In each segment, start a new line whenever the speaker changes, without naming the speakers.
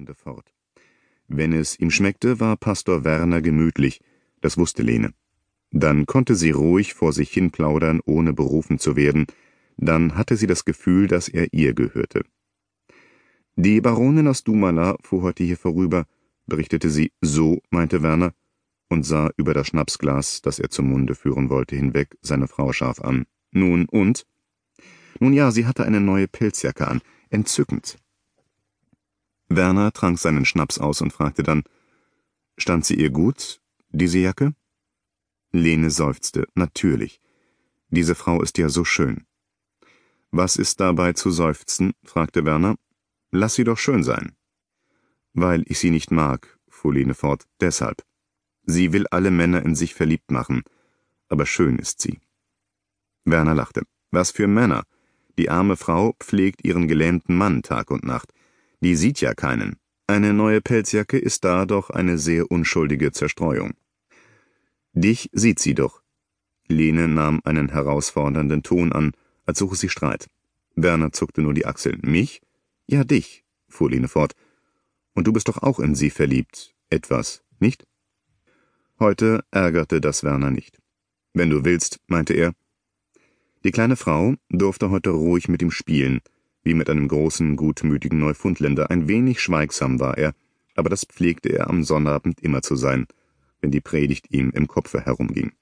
redende fort. Wenn es ihm schmeckte, war Pastor Werner gemütlich, das wusste Lene. Dann konnte sie ruhig vor sich hin plaudern, ohne berufen zu werden, dann hatte sie das Gefühl, dass er ihr gehörte. »Die Baronin aus Dumala fuhr heute hier vorüber«, berichtete sie. »So«, meinte Werner und sah über das Schnapsglas, das er zum Munde führen wollte, hinweg seine Frau scharf an. »Nun, und?« »Nun ja, sie hatte eine neue Pelzjacke an. Entzückend.« Werner trank seinen Schnaps aus und fragte dann: »Stand sie ihr gut, diese Jacke?« Lene seufzte. »Natürlich. Diese Frau ist ja so schön.« »Was ist dabei zu seufzen?« fragte Werner. »Lass sie doch schön sein.« »Weil ich sie nicht mag«, fuhr Lene fort, »deshalb. Sie will alle Männer in sich verliebt machen, aber schön ist sie.« Werner lachte. »Was für Männer? Die arme Frau pflegt ihren gelähmten Mann Tag und Nacht. Die sieht ja keinen. Eine neue Pelzjacke ist da doch eine sehr unschuldige Zerstreuung.« »Dich sieht sie doch.« Lene nahm einen herausfordernden Ton an, als suche sie Streit. Werner zuckte nur die Achseln. »Mich?« »Ja, dich«, fuhr Lene fort. »Und du bist doch auch in sie verliebt. Etwas, nicht?« Heute ärgerte das Werner nicht. »Wenn du willst«, meinte er. Die kleine Frau durfte heute ruhig mit ihm spielen, wie mit einem großen, gutmütigen Neufundländer. Ein wenig schweigsam war er, aber das pflegte er am Sonnabend immer zu sein, wenn die Predigt ihm im Kopfe herumging.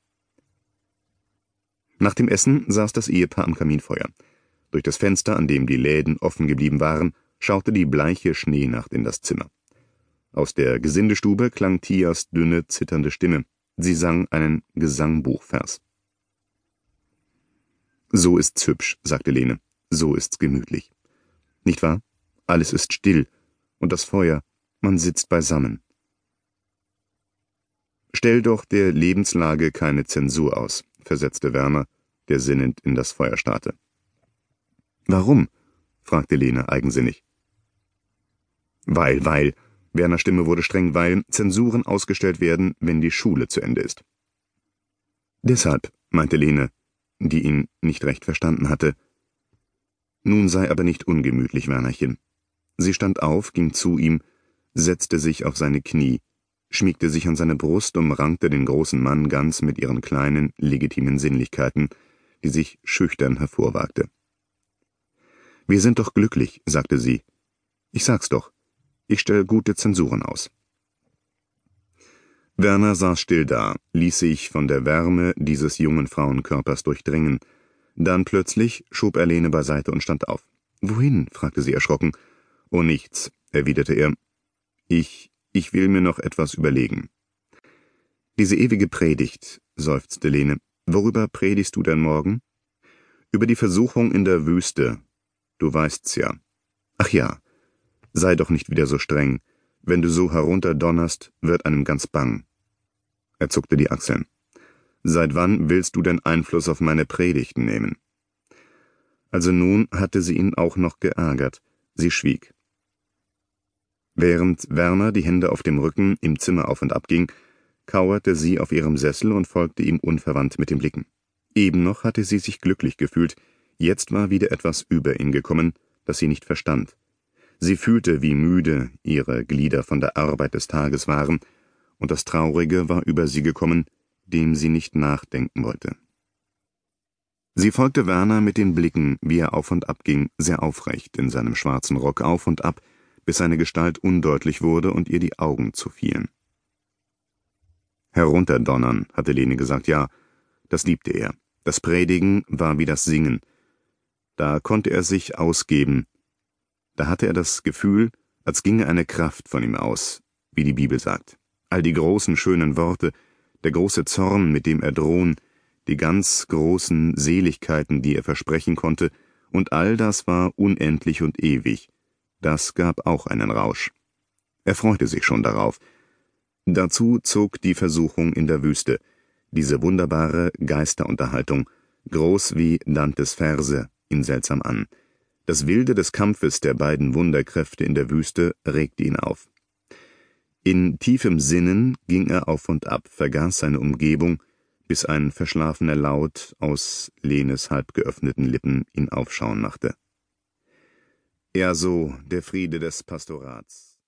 Nach dem Essen saß das Ehepaar am Kaminfeuer. Durch das Fenster, an dem die Läden offen geblieben waren, schaute die bleiche Schneenacht in das Zimmer. Aus der Gesindestube klang Tias dünne, zitternde Stimme. Sie sang einen Gesangbuchvers. »So ist's hübsch«, sagte Lene. »So ist's gemütlich. Nicht wahr? Alles ist still. Und das Feuer, man sitzt beisammen.« »Stell doch der Lebenslage keine Zensur aus«, versetzte Werner, der sinnend in das Feuer starrte. »Warum?« fragte Lene eigensinnig. »Weil, Werners Stimme wurde streng, weil Zensuren ausgestellt werden, wenn die Schule zu Ende ist.« »Deshalb«, meinte Lene, die ihn nicht recht verstanden hatte. Nun sei aber nicht ungemütlich, Wernerchen. Sie stand auf, ging zu ihm, setzte sich auf seine Knie, schmiegte sich an seine Brust, umrankte den großen Mann ganz mit ihren kleinen, legitimen Sinnlichkeiten, die sich schüchtern hervorwagte. »Wir sind doch glücklich«, sagte sie. »Ich sag's doch. Ich stell gute Zensuren aus.« Werner saß still da, ließ sich von der Wärme dieses jungen Frauenkörpers durchdringen. Dann plötzlich schob er Lene beiseite und stand auf. »Wohin?« fragte sie erschrocken. »Oh, nichts«, erwiderte er. Ich will mir noch etwas überlegen.« »Diese ewige Predigt«, seufzte Lene. »Worüber predigst du denn morgen?« »Über die Versuchung in der Wüste. Du weißt's ja.« »Ach ja. Sei doch nicht wieder so streng. Wenn du so herunterdonnerst, wird einem ganz bang.« Er zuckte die Achseln. »Seit wann willst du denn Einfluss auf meine Predigten nehmen?« Also nun hatte sie ihn auch noch geärgert. Sie schwieg. Während Werner, die Hände auf dem Rücken, im Zimmer auf und ab ging, kauerte sie auf ihrem Sessel und folgte ihm unverwandt mit den Blicken. Eben noch hatte sie sich glücklich gefühlt, jetzt war wieder etwas über ihn gekommen, das sie nicht verstand. Sie fühlte, wie müde ihre Glieder von der Arbeit des Tages waren, und das Traurige war über sie gekommen, dem sie nicht nachdenken wollte. Sie folgte Werner mit den Blicken, wie er auf und ab ging, sehr aufrecht in seinem schwarzen Rock auf und ab, bis seine Gestalt undeutlich wurde und ihr die Augen zufielen. »Herunterdonnern«, hatte Lene gesagt, ja, das liebte er. Das Predigen war wie das Singen. Da konnte er sich ausgeben. Da hatte er das Gefühl, als ginge eine Kraft von ihm aus, wie die Bibel sagt. All die großen, schönen Worte, der große Zorn, mit dem er drohen, die ganz großen Seligkeiten, die er versprechen konnte, und all das war unendlich und ewig. Das gab auch einen Rausch. Er freute sich schon darauf. Dazu zog die Versuchung in der Wüste, diese wunderbare Geisterunterhaltung, groß wie Dantes Verse, ihn seltsam an. Das Wilde des Kampfes der beiden Wunderkräfte in der Wüste regte ihn auf. In tiefem Sinnen ging er auf und ab, vergaß seine Umgebung, bis ein verschlafener Laut aus Lenes halb geöffneten Lippen ihn aufschauen machte. Ja, so, der Friede des Pastorats.